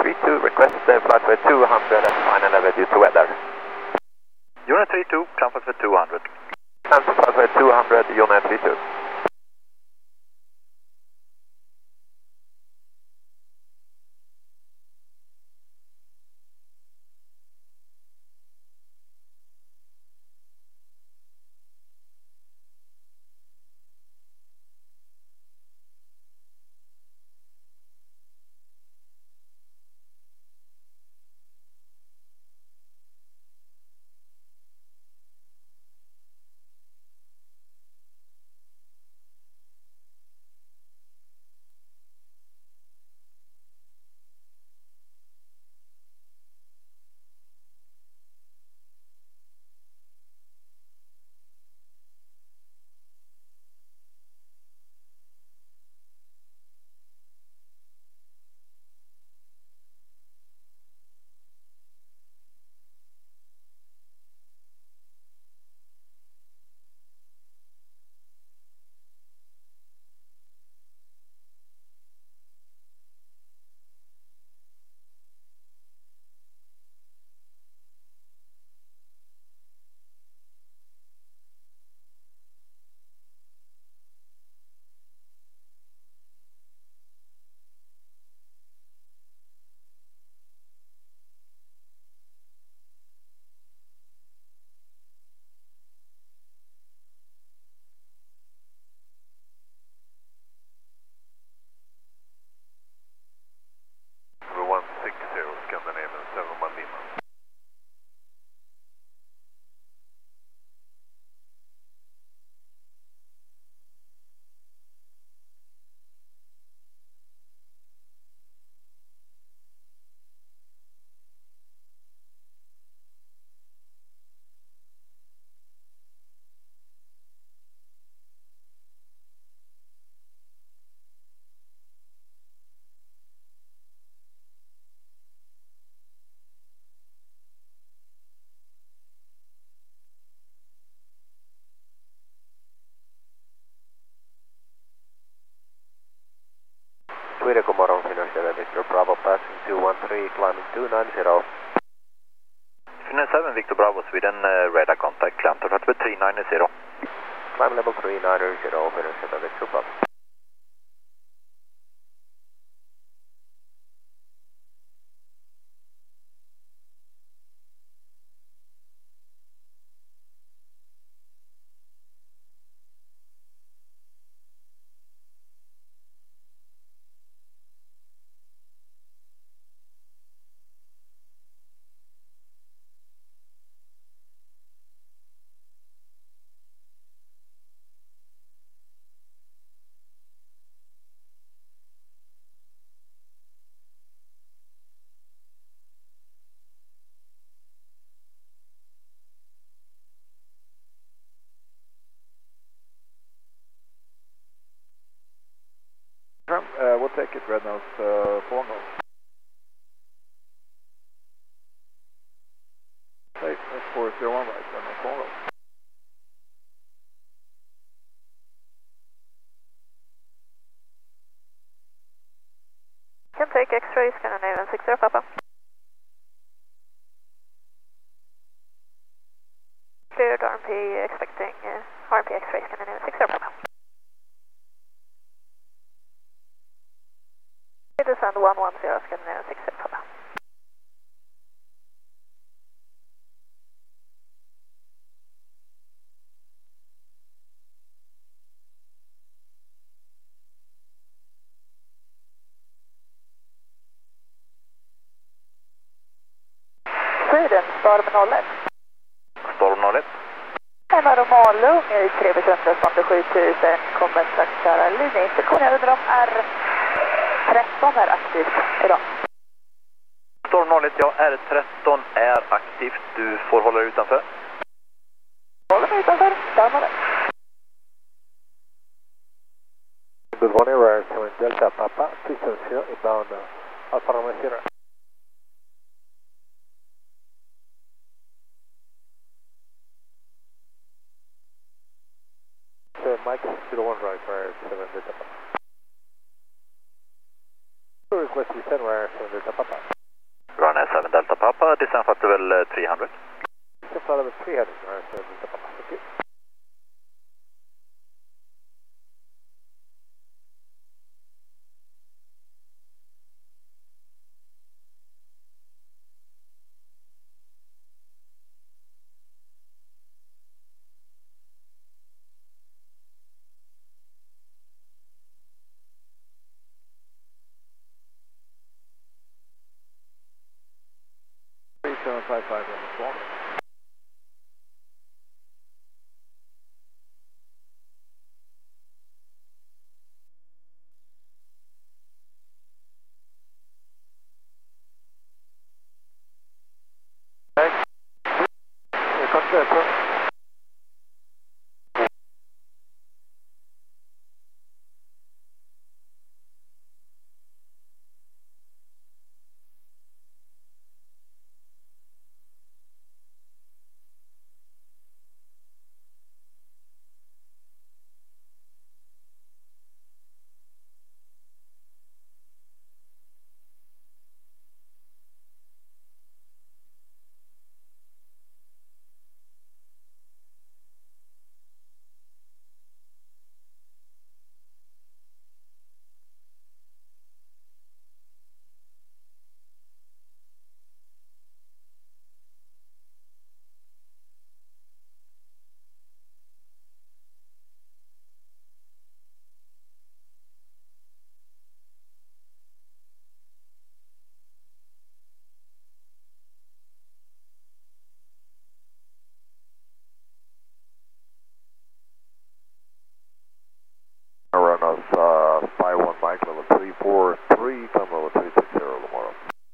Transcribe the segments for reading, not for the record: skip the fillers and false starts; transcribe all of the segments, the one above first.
32, request flight for 200 at final level due to weather. Unit 32, comfort for 200. Cancel flight for 200, Unit 32. Sweden, god morgon, Finland Victor Bravo, passing 213, climbing 290. Finland 7, Victor Bravo, Sweden, radar contact, climb to 390. Climb level 390, Finland 7, Victor Bravo. We'll take it, red nose, 4 nose. Hey, that's 401 right, red nose, 4 nose. Can take X-ray, Scandinavian 60 Papa. Cleared RMP, expecting RMP X-ray, Scandinavian 60 Papa. Descend 110, Scandinavian 60 Papa. Sweden, storm 01. Storm 01. Hemma Malung i 3 responder 7000, kommer strax köra linjeinspektion. Jag undrar om R13 är aktivt idag. Storm 01, ja, R13 är aktivt. Du får hålla dig utanför. Håller mig utanför, där var det. Good morning, Rare 7 Delta Papa, distance here, inbound Alfa Romeo Sierra. Mike 01 right, Rare 7 Delta Papa. Request descend, Rare 7 Delta Papa. 7 Delta Papa, descent flight level 300. Descent flight level 300, American 7 Delta Papa, thank you. on the Swan. Run us 51 Mike, level 343, climb level 360, Lamar.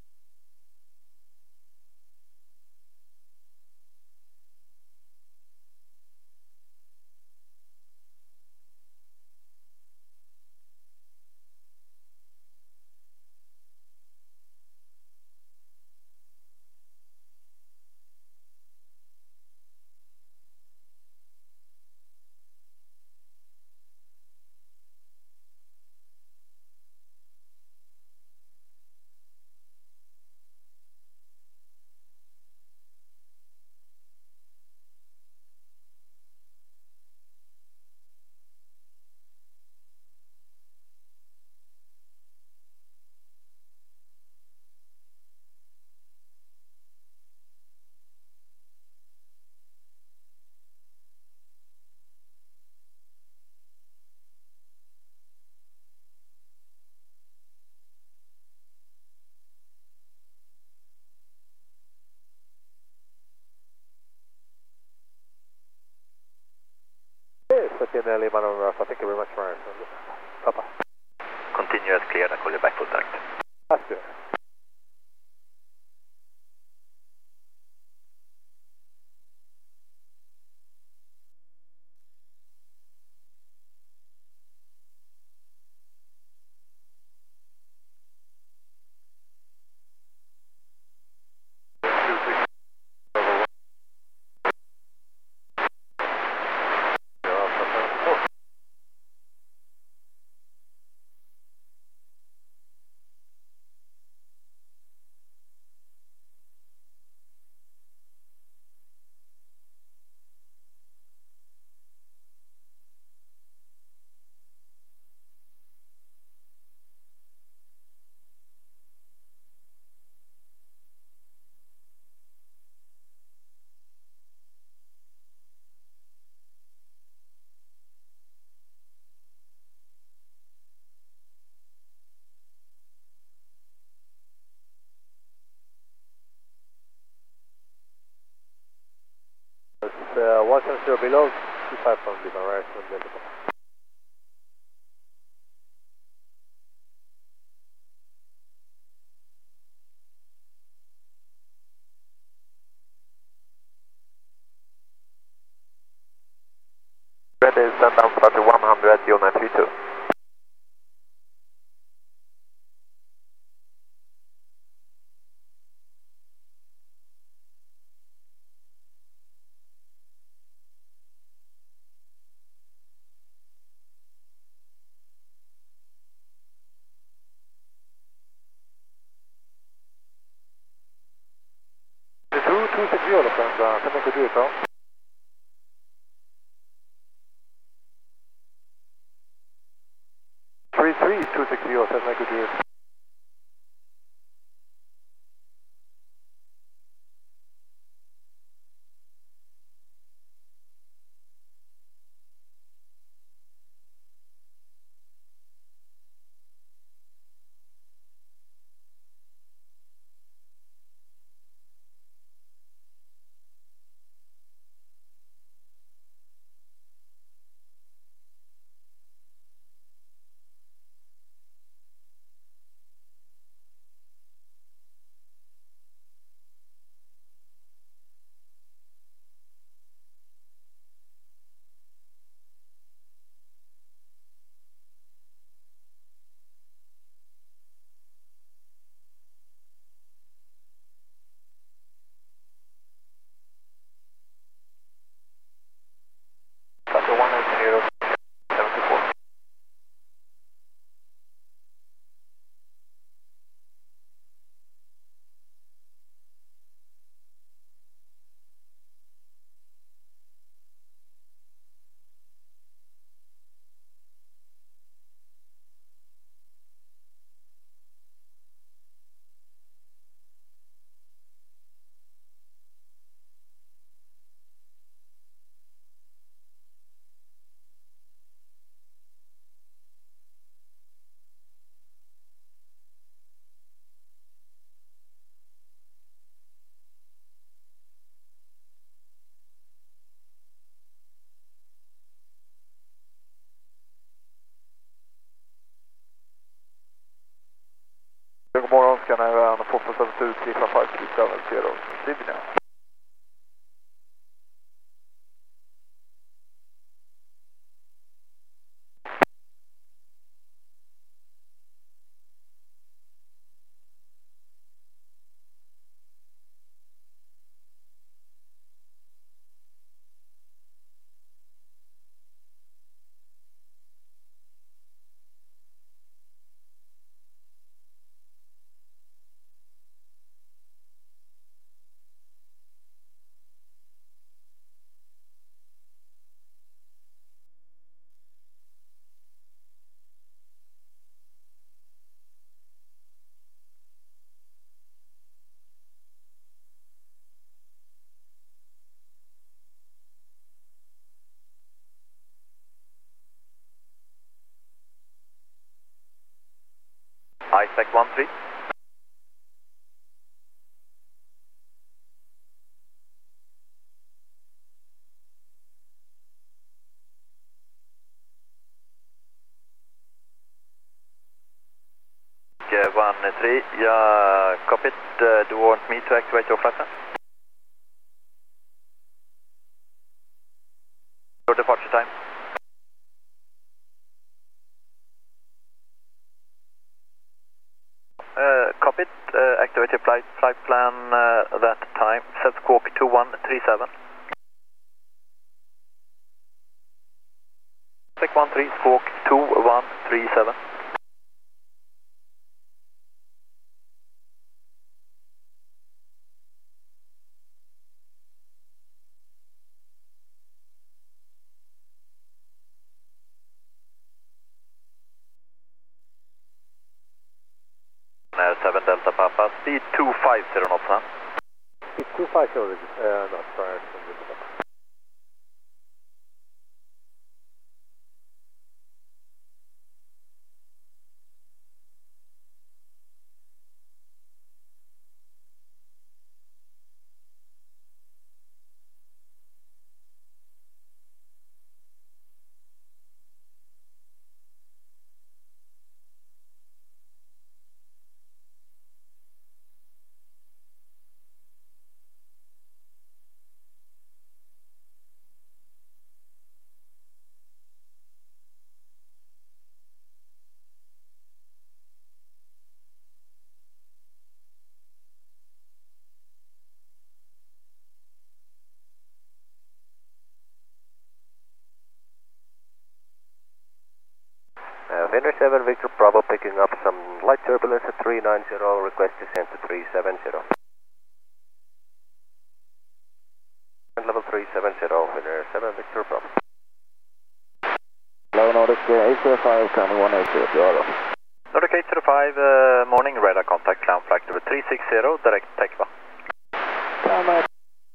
Tiene Lima November Alpha, thank you very much for answering. Papa. Continue as cleared and call you back for direct. That's good. This is 170 below, 25 from Lima, right? Ready, send down flight 100 at Unit 32. Cessna Couture is on. 33-260 Cessna Couture. Copy 180, 74. God morgon, Skyline 472 355 Sydney. Isaac 13. Okay, 13, yeah, copy it. Do you want me to activate your flight plan? Your departure time? Copy it. Activate your flight plan that time. Set squawk 2137. Isaac 13, squawk 2137. Seven Delta Papa, speed 250 knots, huh? Speed 250 knots prior to Fender 7 Victor Bravo picking up some light turbulence at 390, request descent to 370. 370, Finnair 7 Victor Bravo. Hello, Nordic 805, coming 180, Euro. Nordic 805, morning, radar contact, climb flight number 360, direct takeoff. Come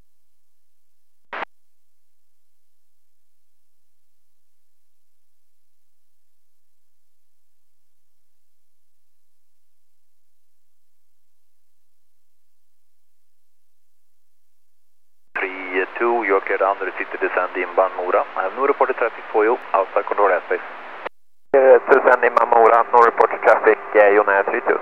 32, you're cleared under the city descend inbound Mora. I have no reported traffic for you, outside control airspace. to send in Mamora, no report to traffic, Jonair 32.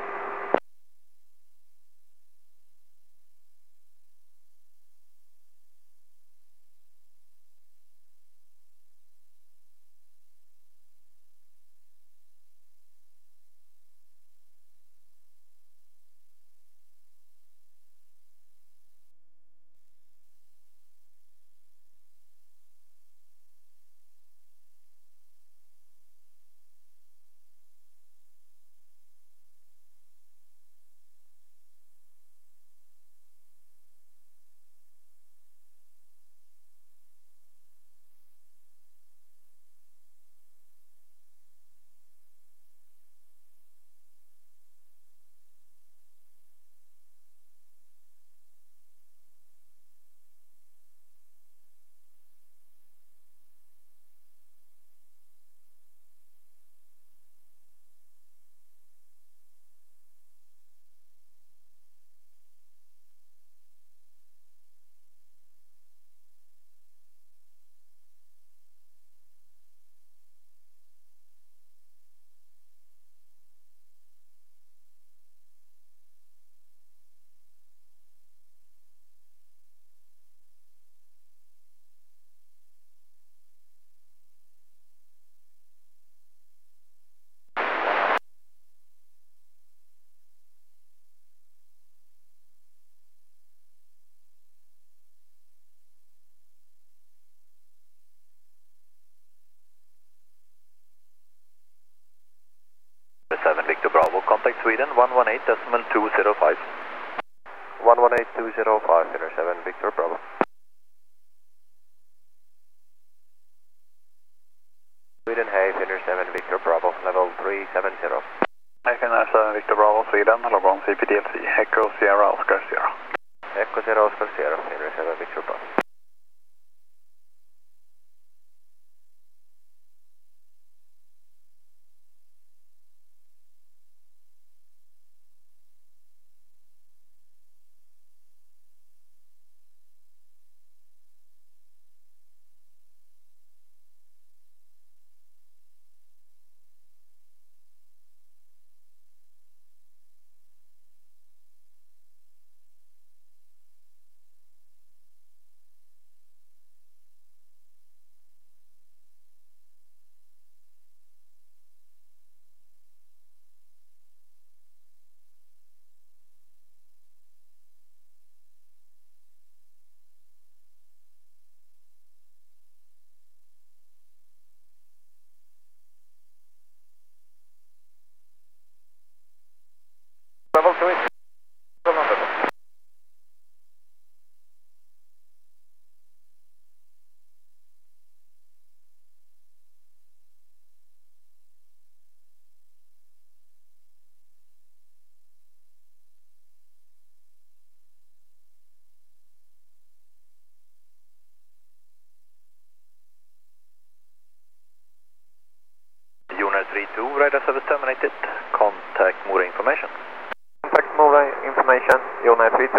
Victor Bravo, contact Sweden 118.205. 118205, Finnair 7 Victor Bravo. Sweden, hey, Finnair 7 Victor Bravo, level 370. Hi, Finnair 7 Victor Bravo, Sweden, log on CPDLC, Echo Sierra Oscar Sierra. Echo Sierra Oscar Sierra, Finnair 7 Victor Bravo. Level 280. Jonair 32, radar service terminated, contact Mora information. Contact Mora information, Jonair 32.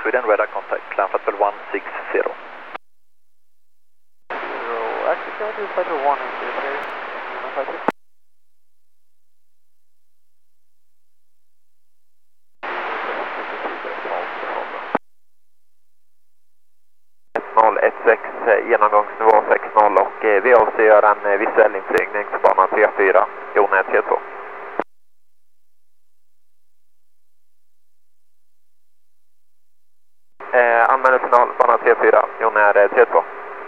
Sweden, radar contact, climb flight level 160. Actually, can I do flight level 1 into the area? 1016 genomgångsnivå 60 och vi avser göra en visuell inflygning på bana 34, Jon T2. Anmäler final, bana 34, Jon T2.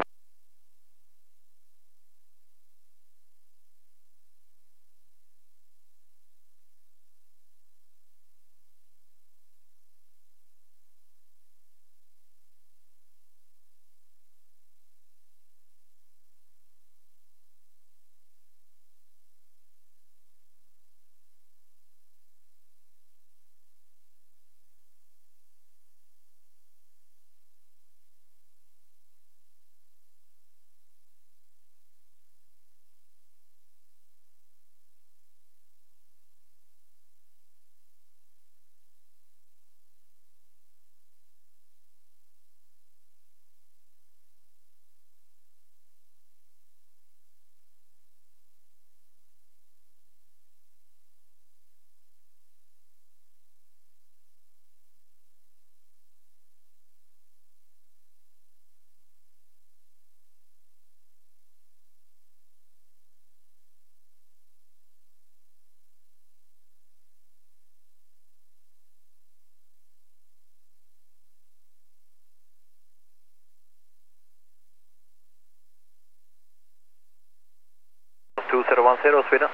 Sweden.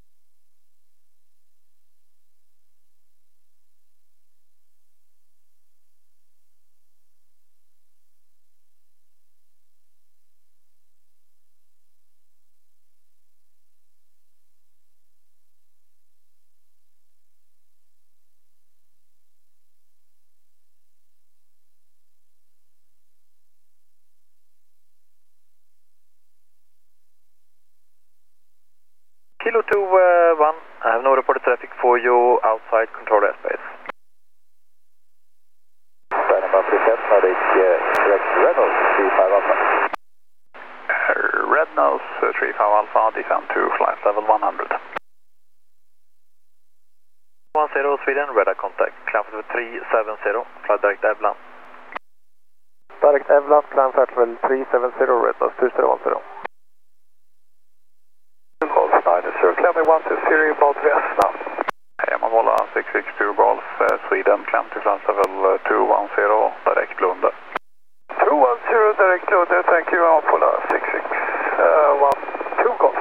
Kilo 2-1, I have no reported traffic for you outside control airspace. Number 37, Nordic, direct Reynolds, 35 Alpha. Reynolds, 35 Alpha, descend to flight level 100. 10 Sweden, radar contact, climb flight level 370, flight direct Evlan. Direct Evlan, climb flight level 370, Reynolds 2010. Climb 120, Golf West now. Yamamola 662 Golf, Sweden, climb to flight level 210, direct Lunde. 210, direct Lunde, thank you, Yamamola 6612 Golf.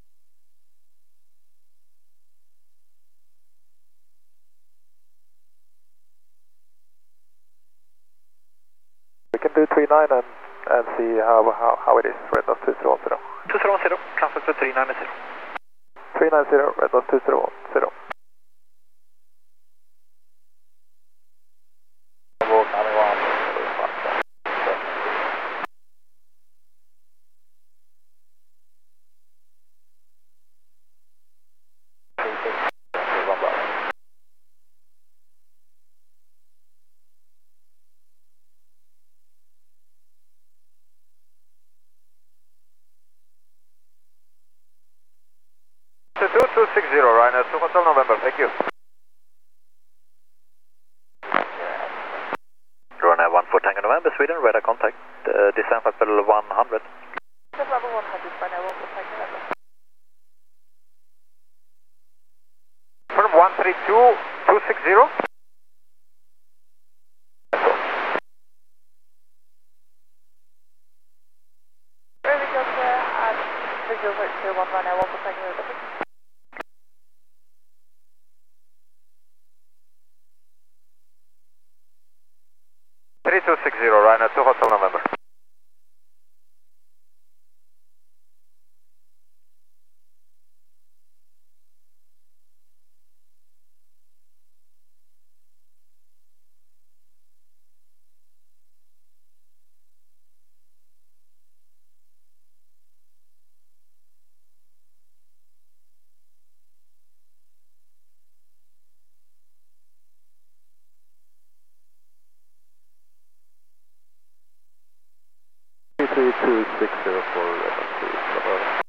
We can do 39 and see how it is, Reynolds 2010. 2010, climb flight level 390. 390, Reynolds 2010. Ryanair 2 Hotel November, thank you. Ryanair 14 Tango November, Sweden, radar contact, descend flight level 100. Level 100, Ryanair 14 Tango November. From 132, 260. Very good, and visual 01 Ryanair 14 Tango November. Ryanair 2 Hotel November. 3260 for Redland 2.